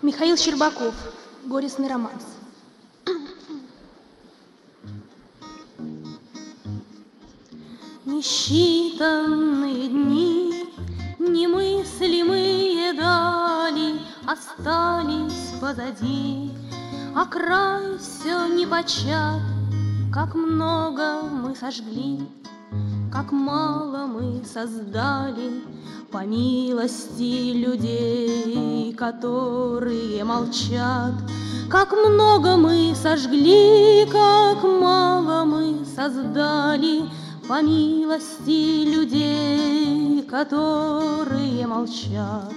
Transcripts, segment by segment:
Михаил Щербаков. Горестный романс. Несчитанные дни, немыслимые дали остались позади, а край все непочат. Как много мы сожгли, как мало мы создали, по милости людей, которые молчат. Как много мы сожгли, как мало мы создали, по милости людей, которые молчат.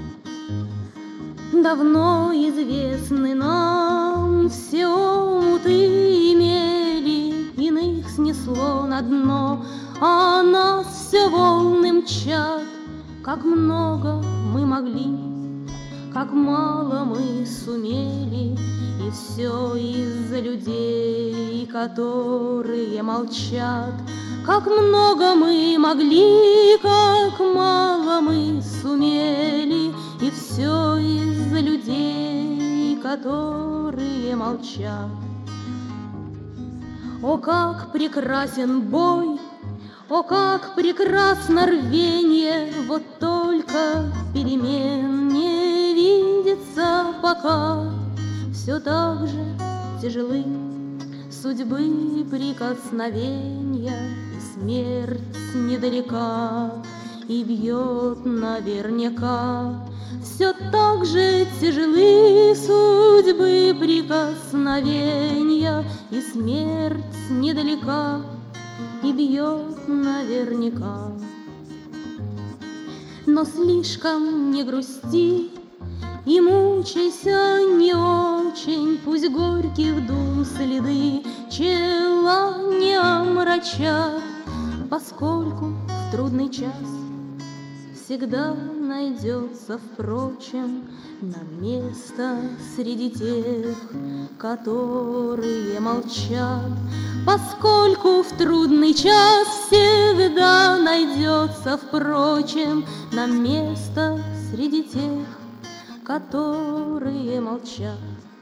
Давно известны нам все омуты имели, иных снесло на дно, а нас все волны мчат. Как много мы могли, как мало мы сумели, и все из-за людей, которые молчат. Как много мы могли, как мало мы сумели, и все из-за людей, которые молчат. О, как прекрасен бой! О, как прекрасно рвенье, вот только перемен не видится пока. Все так же тяжелы судьбы прикосновенья, и смерть недалека и бьет наверняка. Все так же тяжелы судьбы прикосновенья, и смерть недалека и бьет наверняка. Но слишком не грусти и мучайся не очень, пусть горьких дум следы чела не омрачат, поскольку в трудный час всегда найдется, впрочем, нам место среди тех, которые молчат. Поскольку в трудный час всегда найдется, впрочем, нам место среди тех, которые молчат.